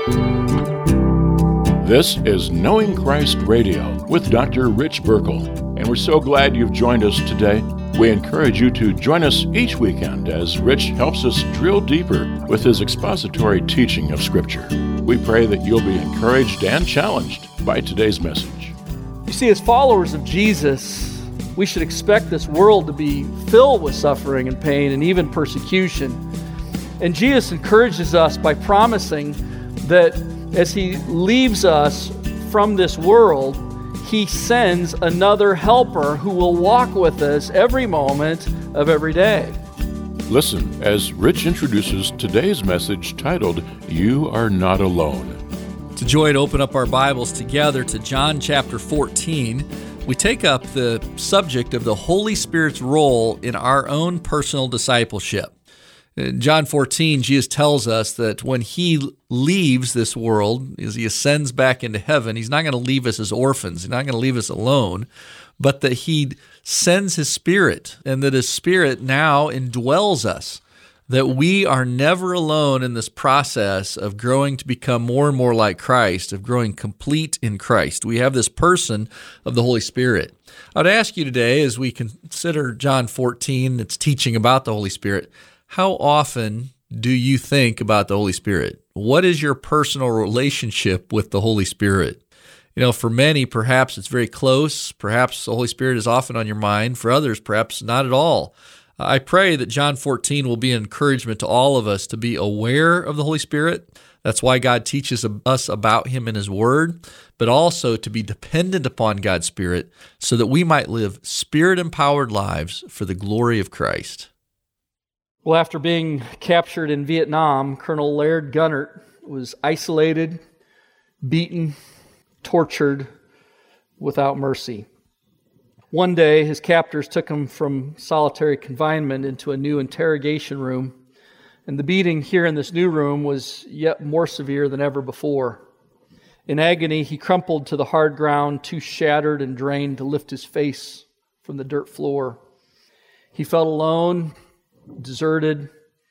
This is Knowing Christ Radio with Dr. Rich Burkle, and we're so glad you've joined us today. We encourage you to join us each weekend as Rich helps us drill deeper with his expository teaching of Scripture. We pray that you'll be encouraged and challenged by today's message. You see, as followers of Jesus, we should expect this world to be filled with suffering and pain and even persecution. And Jesus encourages us by promising that as He leaves us from this world, He sends another helper who will walk with us every moment of every day. Listen as Rich introduces today's message titled, You Are Not Alone. It's a joy to open up our Bibles together to John chapter 14. We take up the subject of the Holy Spirit's role in our own personal discipleship. In John 14, Jesus tells us that when He leaves this world, as He ascends back into heaven, He's not going to leave us as orphans. He's not going to leave us alone, but that He sends His Spirit, and that His Spirit now indwells us, that we are never alone in this process of growing to become more and more like Christ, of growing complete in Christ. We have this person of the Holy Spirit. I would ask you today, as we consider John 14, its teaching about the Holy Spirit, how often do you think about the Holy Spirit? What is your personal relationship with the Holy Spirit? You know, for many, perhaps it's very close. Perhaps the Holy Spirit is often on your mind. For others, perhaps not at all. I pray that John 14 will be an encouragement to all of us to be aware of the Holy Spirit. That's why God teaches us about Him in His Word, but also to be dependent upon God's Spirit so that we might live Spirit-empowered lives for the glory of Christ. Well, after being captured in Vietnam, Colonel Laird Gunnert was isolated, beaten, tortured without mercy. One day, his captors took him from solitary confinement into a new interrogation room, and the beating here in this new room was yet more severe than ever before. In agony, he crumpled to the hard ground, too shattered and drained to lift his face from the dirt floor. He felt alone, deserted,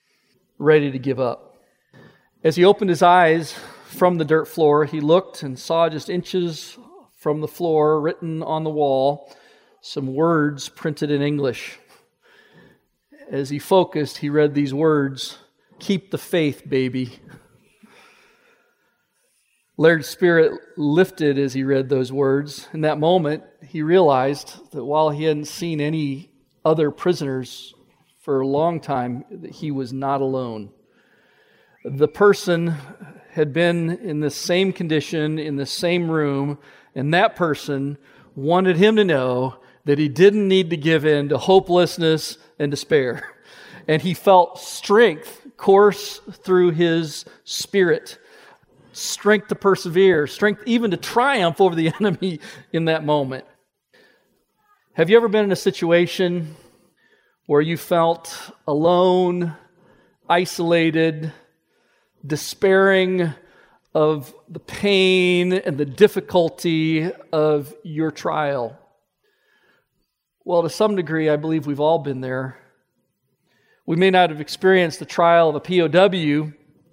ready to give up. As he opened his eyes from the dirt floor, he looked and saw just inches from the floor, written on the wall, some words printed in English. As he focused, he read these words, "Keep the faith, baby." Laird's spirit lifted as he read those words. In that moment, he realized that while he hadn't seen any other prisoners for a long time, that he was not alone. The person had been in the same condition, in the same room, and that person wanted him to know that he didn't need to give in to hopelessness and despair. And he felt strength course through his spirit, strength to persevere, strength even to triumph over the enemy in that moment. Have you ever been in a situation where you felt alone, isolated, despairing of the pain and the difficulty of your trial? Well, to some degree, I believe we've all been there. We may not have experienced the trial of a POW,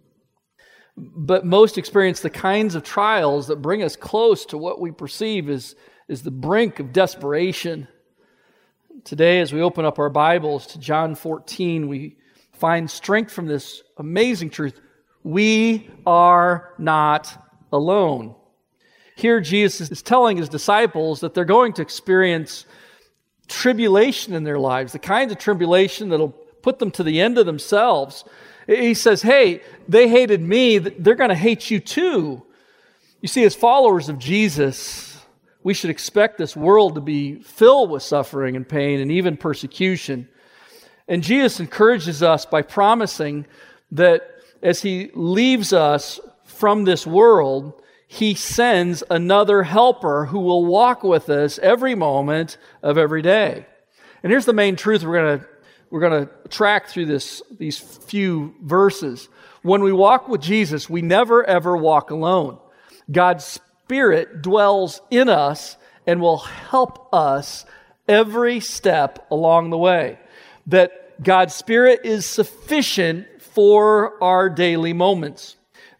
but most experience the kinds of trials that bring us close to what we perceive is the brink of desperation. Today, as we open up our Bibles to John 14, we find strength from this amazing truth. We are not alone. Here, Jesus is telling His disciples that they're going to experience tribulation in their lives, the kinds of tribulation that'll put them to the end of themselves. He says, hey, they hated me, they're going to hate you too. You see, as followers of Jesus, we should expect this world to be filled with suffering and pain and even persecution. And Jesus encourages us by promising that as He leaves us from this world, He sends another helper who will walk with us every moment of every day. And here's the main truth we're going to track through these few verses. When we walk with Jesus, we never ever walk alone. God's Spirit dwells in us and will help us every step along the way. That God's Spirit is sufficient for our daily moments.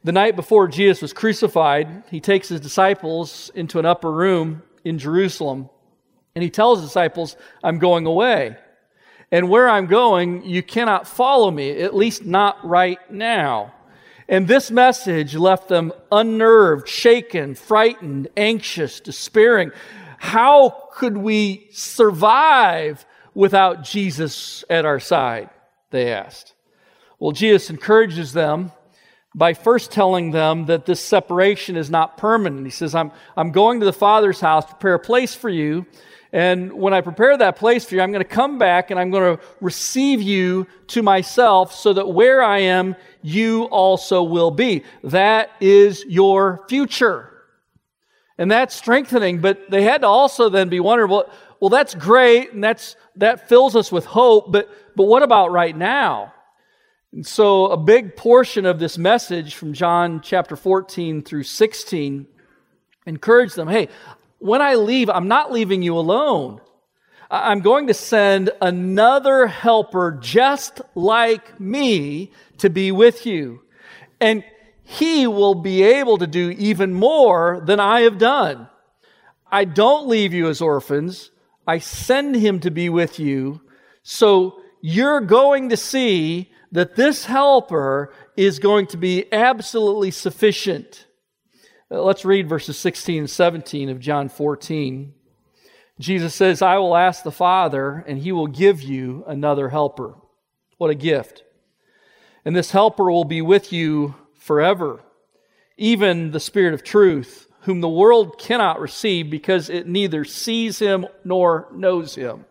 The night before Jesus was crucified, he takes his disciples into an upper room in Jerusalem, and he tells his disciples, I'm going away. And where I'm going, you cannot follow me, at least not right now. And this message left them unnerved, shaken, frightened, anxious, despairing. How could we survive without Jesus at our side? They asked. Well, Jesus encourages them by first telling them that this separation is not permanent. He says, I'm going to the Father's house, prepare a place for you. And when I prepare that place for you, I'm going to come back and I'm going to receive you to myself so that where I am, you also will be. That is your future. And that's strengthening, but they had to also then be wondering, well, that's great, and that fills us with hope, but what about right now? And so a big portion of this message from John chapter 14 through 16 encouraged them, hey, when I leave, I'm not leaving you alone. I'm going to send another helper just like me to be with you. And he will be able to do even more than I have done. I don't leave you as orphans. I send him to be with you. So you're going to see that this helper is going to be absolutely sufficient. Let's read verses 16 and 17 of John 14. Jesus says, I will ask the Father, and he will give you another helper. What a gift. And this helper will be with you forever, even the Spirit of truth, whom the world cannot receive because it neither sees him nor knows him.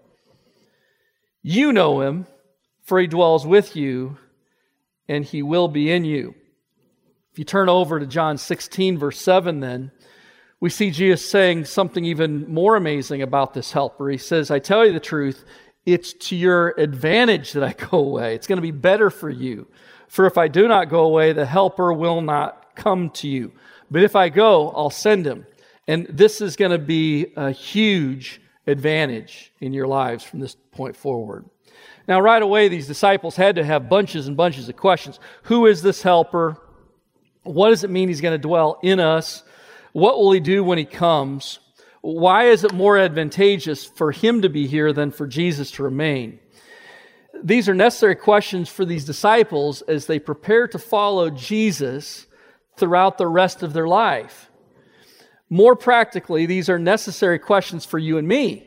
You know him, for he dwells with you, and he will be in you. If you turn over to John 16, verse 7, then, we see Jesus saying something even more amazing about this helper. He says, I tell you the truth, it's to your advantage that I go away. It's going to be better for you. For if I do not go away, the helper will not come to you. But if I go, I'll send him. And this is going to be a huge advantage in your lives from this point forward. Now, right away, these disciples had to have bunches and bunches of questions. Who is this helper? What does it mean he's going to dwell in us? What will he do when he comes? Why is it more advantageous for him to be here than for Jesus to remain? These are necessary questions for these disciples as they prepare to follow Jesus throughout the rest of their life. More practically, these are necessary questions for you and me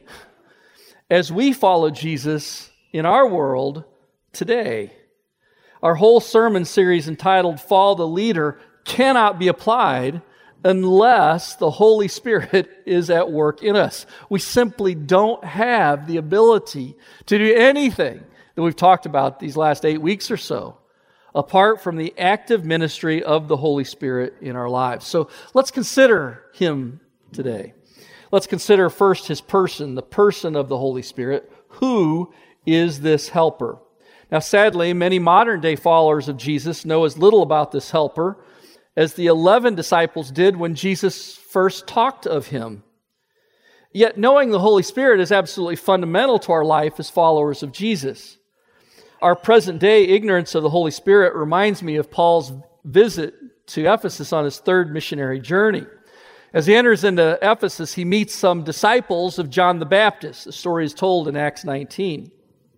as we follow Jesus in our world today. Our whole sermon series entitled Follow the Leader cannot be applied unless the Holy Spirit is at work in us. We simply don't have the ability to do anything that we've talked about these last 8 weeks or so apart from the active ministry of the Holy Spirit in our lives. So let's consider him today. Let's consider first his person, the person of the Holy Spirit. Who is this helper? Now, sadly, many modern-day followers of Jesus know as little about this helper as the 11 disciples did when Jesus first talked of him. Yet, knowing the Holy Spirit is absolutely fundamental to our life as followers of Jesus. Our present-day ignorance of the Holy Spirit reminds me of Paul's visit to Ephesus on his third missionary journey. As he enters into Ephesus, he meets some disciples of John the Baptist. The story is told in Acts 19.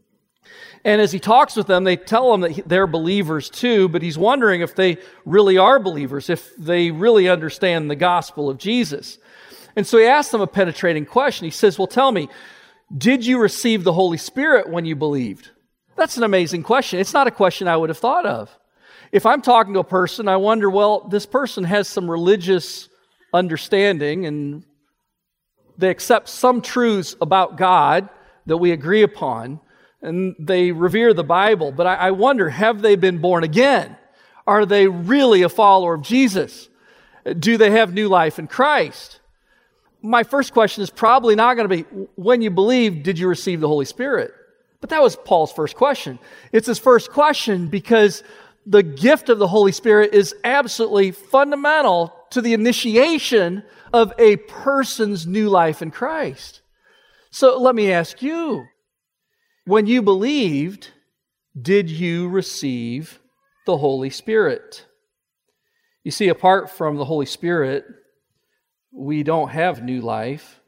And as he talks with them, they tell him that they're believers too, but he's wondering if they really are believers, if they really understand the gospel of Jesus. And so he asks them a penetrating question. He says, well, tell me, did you receive the Holy Spirit when you believed? That's an amazing question. It's not a question I would have thought of. If I'm talking to a person, I wonder, well, this person has some religious understanding and they accept some truths about God that we agree upon, and they revere the Bible. But I wonder, have they been born again? Are they really a follower of Jesus? Do they have new life in Christ? My first question is probably not going to be, when you believe, did you receive the Holy Spirit? But that was Paul's first question. It's his first question because the gift of the Holy Spirit is absolutely fundamental to the initiation of a person's new life in Christ. So let me ask you, when you believed, did you receive the Holy Spirit? You see, apart from the Holy Spirit, we don't have new life.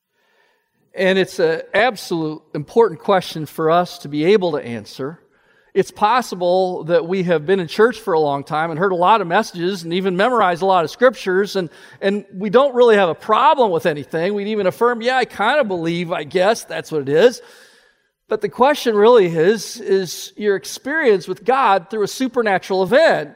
And it's an absolute important question for us to be able to answer. It's possible that we have been in church for a long time and heard a lot of messages and even memorized a lot of scriptures, and we don't really have a problem with anything. We'd even affirm, yeah, I kind of believe, I guess that's what it is. But the question really is your experience with God through a supernatural event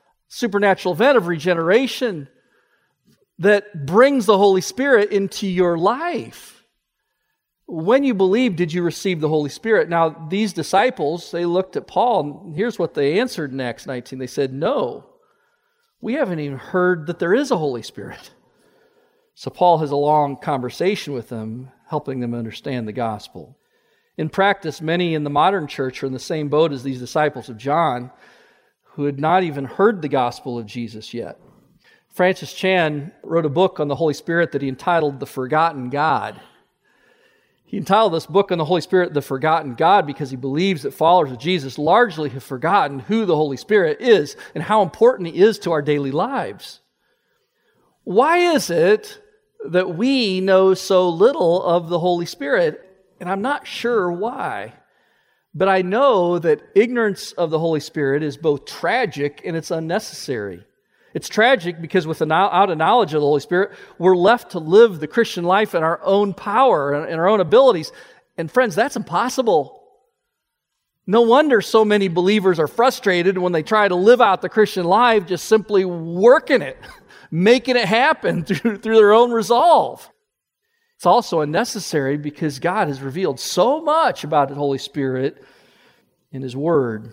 of regeneration that brings the Holy Spirit into your life. When you believe, did you receive the Holy Spirit? Now, these disciples, they looked at Paul, and here's what they answered in Acts 19. They said, no, we haven't even heard that there is a Holy Spirit. So Paul has a long conversation with them, helping them understand the gospel. In practice, many in the modern church are in the same boat as these disciples of John, who had not even heard the gospel of Jesus yet. Francis Chan wrote a book on the Holy Spirit that he entitled The Forgotten God. He entitled this book on the Holy Spirit, The Forgotten God, because he believes that followers of Jesus largely have forgotten who the Holy Spirit is and how important He is to our daily lives. Why is it that we know so little of the Holy Spirit? And I'm not sure why. But I know that ignorance of the Holy Spirit is both tragic and it's unnecessary. It's tragic because without a knowledge of the Holy Spirit, we're left to live the Christian life in our own power and our own abilities. And friends, that's impossible. No wonder so many believers are frustrated when they try to live out the Christian life just simply working it, making it happen through their own resolve. It's also unnecessary because God has revealed so much about the Holy Spirit in His Word.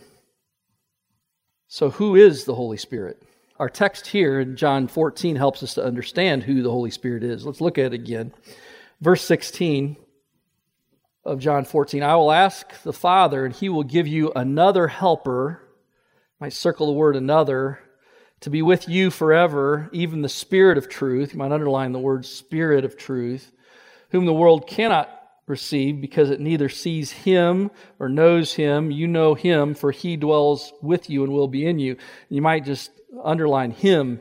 So who is the Holy Spirit? Our text here in John 14 helps us to understand who the Holy Spirit is. Let's look at it again. Verse 16 of John 14, I will ask the Father, and He will give you another helper. I might circle the word another, to be with you forever, even the Spirit of truth. You might underline the word Spirit of truth, whom the world cannot receive because it neither sees Him or knows Him. You know Him, for He dwells with you and will be in you. You might just underline Him,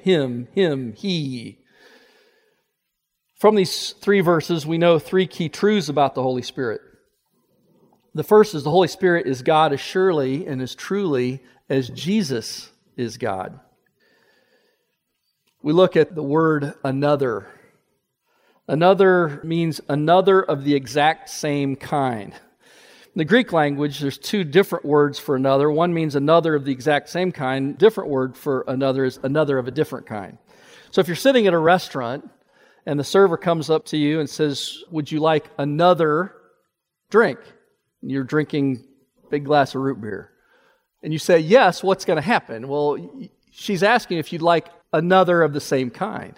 He. From these three verses, we know three key truths about the Holy Spirit. The first is the Holy Spirit is God as surely and as truly as Jesus is God. We look at the word another. Another means another of the exact same kind. In the Greek language, there's two different words for another. One means another of the exact same kind. Different word for another is another of a different kind. So if you're sitting at a restaurant and the server comes up to you and says, would you like another drink? And you're drinking a big glass of root beer. And you say, yes, what's going to happen? Well, she's asking if you'd like another of the same kind.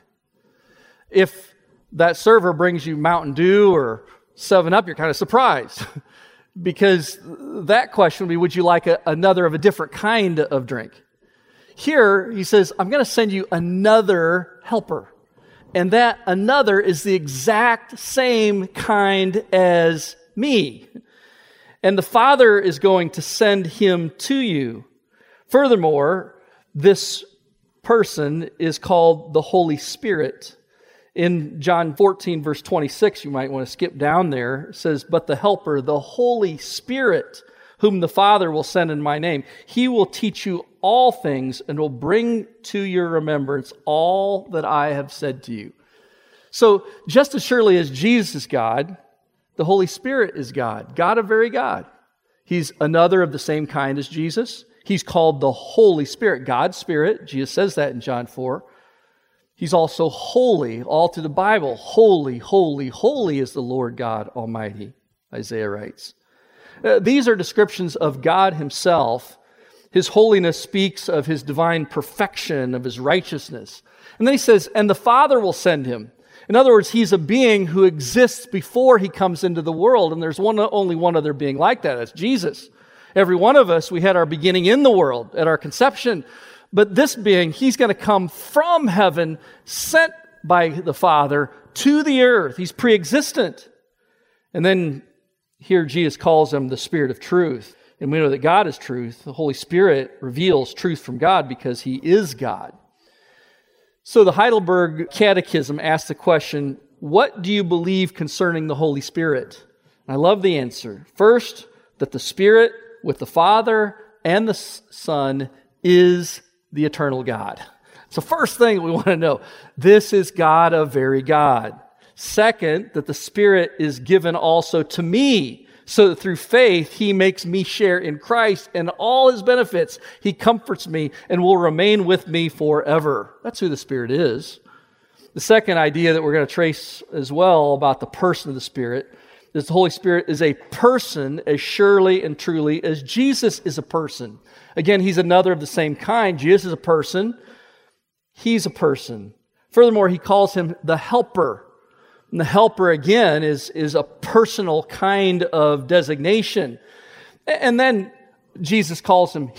If that server brings you Mountain Dew or 7-Up, you're kind of surprised. Because that question would be, would you like another of a different kind of drink? Here, he says, I'm going to send you another helper. And that another is the exact same kind as me. And the Father is going to send him to you. Furthermore, this person is called the Holy Spirit. In John 14, verse 26, you might want to skip down there. It says, but the Helper, the Holy Spirit, whom the Father will send in my name, He will teach you all things and will bring to your remembrance all that I have said to you. So just as surely as Jesus is God, the Holy Spirit is God, God of very God. He's another of the same kind as Jesus. He's called the Holy Spirit, God's Spirit. Jesus says that in John 4. He's also holy, all through the Bible. Holy, holy, holy is the Lord God Almighty, Isaiah writes. These are descriptions of God Himself. His holiness speaks of His divine perfection, of His righteousness. And then He says, and the Father will send Him. In other words, He's a being who exists before He comes into the world. And there's only one other being like that. That's Jesus. Every one of us, we had our beginning in the world at our conception. But this being, He's going to come from heaven, sent by the Father to the earth. He's pre-existent. And then here Jesus calls Him the Spirit of truth. And we know that God is truth. The Holy Spirit reveals truth from God because He is God. So the Heidelberg Catechism asks the question, what do you believe concerning the Holy Spirit? And I love the answer. First, that the Spirit with the Father and the Son is the eternal God. So first thing we want to know, this is God, a very God. Second, that the Spirit is given also to me, so that through faith He makes me share in Christ and all His benefits. He comforts me and will remain with me forever. That's who the Spirit is. The second idea that we're going to trace as well about the person of the Spirit is the Holy Spirit is a person as surely and truly as Jesus is a person. Again, He's another of the same kind. Jesus is a person. He's a person. Furthermore, He calls Him the Helper. And the Helper, again, is a personal kind of designation. And then Jesus calls Him,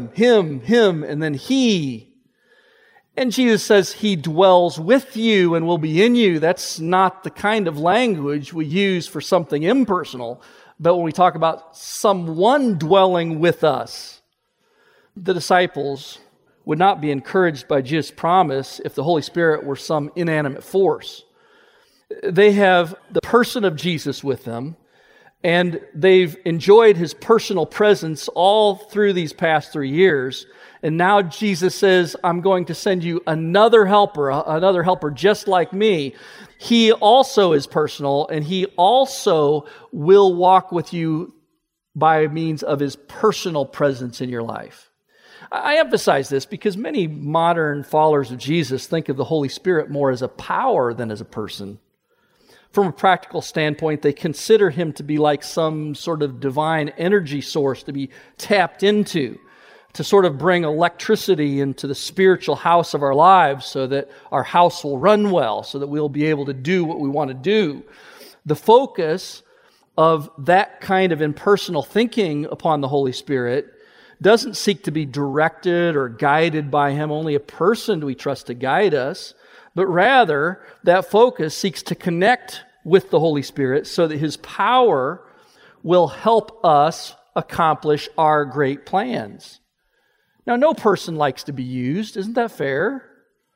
and then He. And Jesus says He dwells with you and will be in you. That's not the kind of language we use for something impersonal. But when we talk about someone dwelling with us, the disciples would not be encouraged by Jesus' promise if the Holy Spirit were some inanimate force. They have the person of Jesus with them, and they've enjoyed His personal presence all through these past 3 years. And now Jesus says, I'm going to send you another helper just like me. He also is personal, and He also will walk with you by means of His personal presence in your life. I emphasize this because many modern followers of Jesus think of the Holy Spirit more as a power than as a person. From a practical standpoint, they consider Him to be like some sort of divine energy source to be tapped into, to sort of bring electricity into the spiritual house of our lives so that our house will run well, so that we'll be able to do what we want to do. The focus of that kind of impersonal thinking upon the Holy Spirit doesn't seek to be directed or guided by Him. Only a person do we trust to guide us. But rather, that focus seeks to connect with the Holy Spirit so that His power will help us accomplish our great plans. Now, no person likes to be used. Isn't that fair?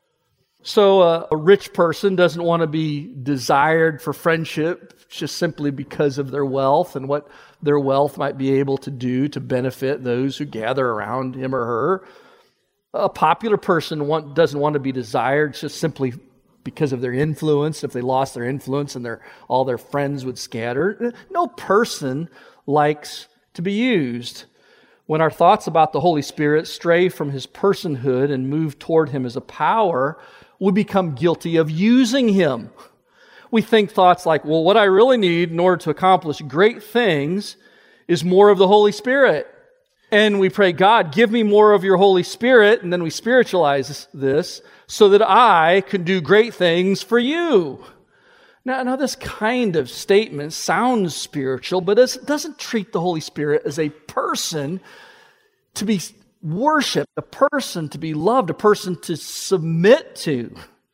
So a rich person doesn't want to be desired for friendship just simply because of their wealth and what their wealth might be able to do to benefit those who gather around him or her. A popular person doesn't want to be desired just simply because of their influence. If they lost their influence and all their friends would scatter. No person likes to be used. When our thoughts about the Holy Spirit stray from His personhood and move toward Him as a power, we become guilty of using Him. We think thoughts like, well, what I really need in order to accomplish great things is more of the Holy Spirit. And we pray, God, give me more of your Holy Spirit, and then we spiritualize this so that I can do great things for you. Now this kind of statement sounds spiritual, but it doesn't treat the Holy Spirit as a person to be worshiped, a person to be loved, a person to submit to.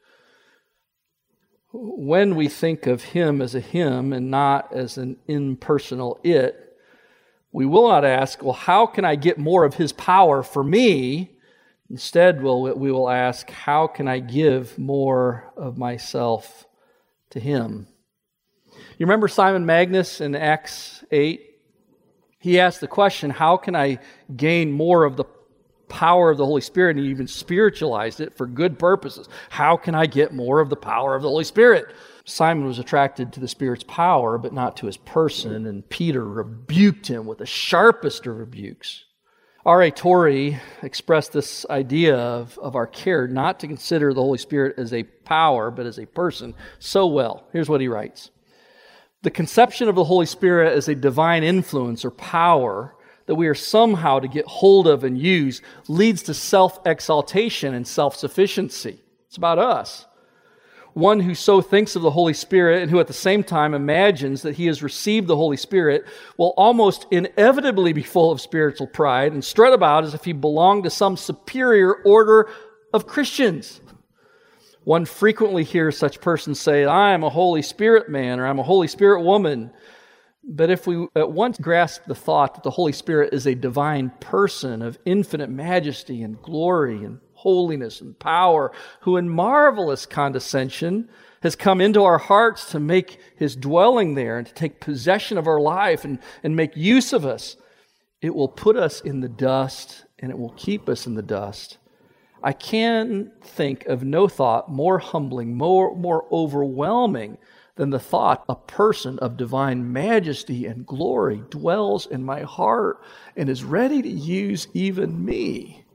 When we think of Him as a Him and not as an impersonal it, we will not ask, well, how can I get more of His power for me? Instead, we will ask, how can I give more of myself to Him? You remember Simon Magus in Acts 8? He asked the question, how can I gain more of the power of the Holy Spirit? And he even spiritualized it for good purposes. How can I get more of the power of the Holy Spirit? Simon was attracted to the Spirit's power, but not to His person, and Peter rebuked him with the sharpest of rebukes. R.A. Torrey expressed this idea of our care not to consider the Holy Spirit as a power, but as a person so well. Here's what he writes. The conception of the Holy Spirit as a divine influence or power that we are somehow to get hold of and use leads to self-exaltation and self-sufficiency. It's about us. One who so thinks of the Holy Spirit and who at the same time imagines that he has received the Holy Spirit will almost inevitably be full of spiritual pride and strut about as if he belonged to some superior order of Christians. One frequently hears such persons say, I'm a Holy Spirit man, or I'm a Holy Spirit woman. But if we at once grasp the thought that the Holy Spirit is a divine person of infinite majesty and glory and holiness and power, who in marvelous condescension has come into our hearts to make his dwelling there and to take possession of our life and make use of us, it will put us in the dust and it will keep us in the dust. I can think of no thought more humbling, more overwhelming than the thought a person of divine majesty and glory dwells in my heart and is ready to use even me.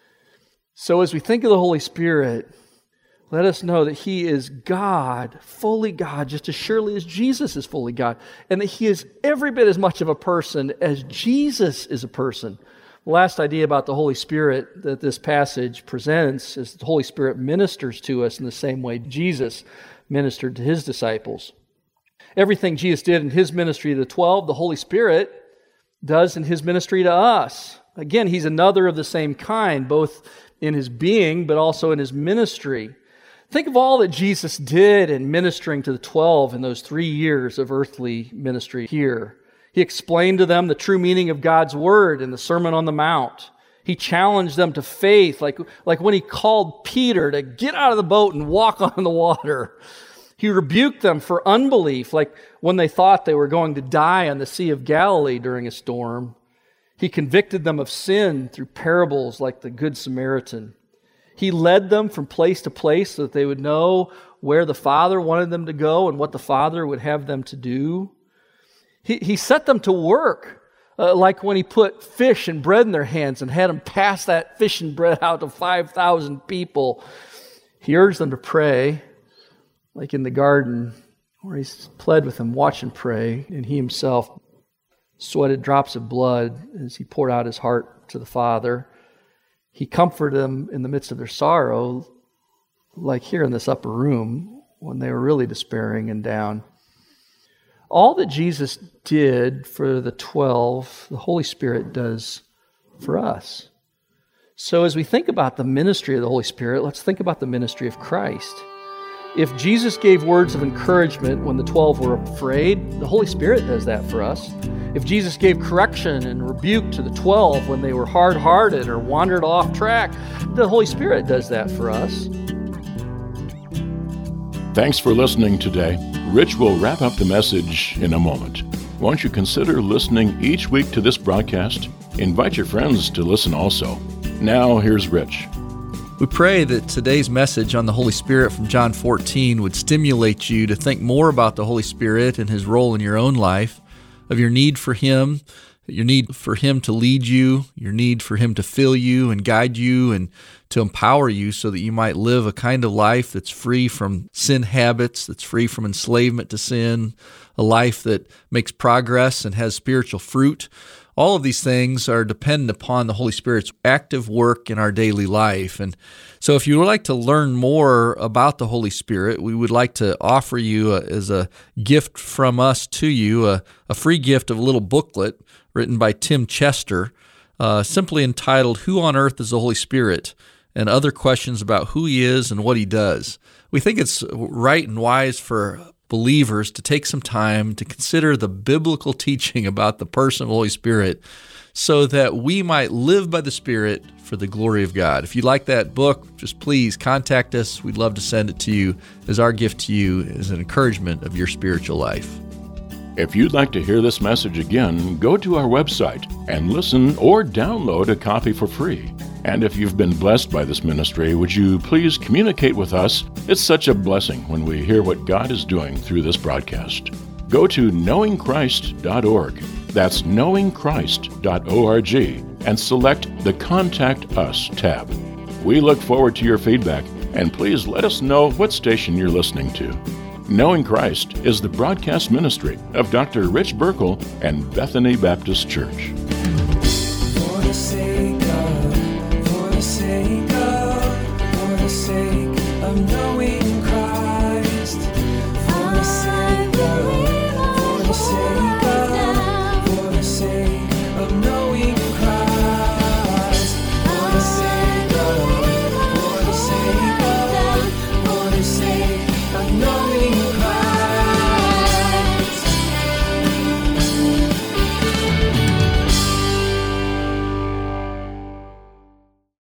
So as we think of the Holy Spirit, let us know that he is God, fully God, just as surely as Jesus is fully God, and that he is every bit as much of a person as Jesus is a person. The last idea about the Holy Spirit that this passage presents is that the Holy Spirit ministers to us in the same way Jesus ministered to his disciples. Everything Jesus did in his ministry to the 12, the Holy Spirit does in his ministry to us. Again, he's another of the same kind, both in his being, but also in his ministry. Think of all that Jesus did in ministering to the 12 in those 3 years of earthly ministry here. He explained to them the true meaning of God's word in the Sermon on the Mount. He challenged them to faith, like when he called Peter to get out of the boat and walk on the water. He rebuked them for unbelief, like when they thought they were going to die on the Sea of Galilee during a storm. He convicted them of sin through parables like the Good Samaritan. He led them from place to place so that they would know where the Father wanted them to go and what the Father would have them to do. He set them to work, like when he put fish and bread in their hands and had them pass that fish and bread out to 5,000 people. He urged them to pray, like in the garden where he pled with them, watch and pray, and he himself sweated drops of blood as he poured out his heart to the Father. He comforted them in the midst of their sorrow, like here in this upper room when they were really despairing and down. All that Jesus did for the 12, the Holy Spirit does for us. So as we think about the ministry of the Holy Spirit, let's think about the ministry of Christ. If Jesus gave words of encouragement when the 12 were afraid, the Holy Spirit does that for us. If Jesus gave correction and rebuke to the 12 when they were hard-hearted or wandered off track, the Holy Spirit does that for us. Thanks for listening today. Rich will wrap up the message in a moment. Won't you consider listening each week to this broadcast? Invite your friends to listen also. Now, here's Rich. We pray that today's message on the Holy Spirit from John 14 would stimulate you to think more about the Holy Spirit and his role in your own life, of your need for him, your need for him to lead you, your need for him to fill you and guide you and to empower you so that you might live a kind of life that's free from sin habits, that's free from enslavement to sin, a life that makes progress and has spiritual fruit. All of these things are dependent upon the Holy Spirit's active work in our daily life. And so if you would like to learn more about the Holy Spirit, we would like to offer you as a gift from us to you, a free gift of a little booklet written by Tim Chester, simply entitled, Who on Earth is the Holy Spirit? And other questions about who he is and what he does. We think it's right and wise for believers to take some time to consider the biblical teaching about the person of the Holy Spirit so that we might live by the Spirit for the glory of God. If you like that book, just please contact us. We'd love to send it to you as our gift to you as an encouragement of your spiritual life. If you'd like to hear this message again, go to our website and listen or download a copy for free. And if you've been blessed by this ministry, would you please communicate with us? It's such a blessing when we hear what God is doing through this broadcast. Go to knowingchrist.org. That's knowingchrist.org and select the Contact Us tab. We look forward to your feedback, and please let us know what station you're listening to. Knowing Christ is the broadcast ministry of Dr. Rich Burkle and Bethany Baptist Church.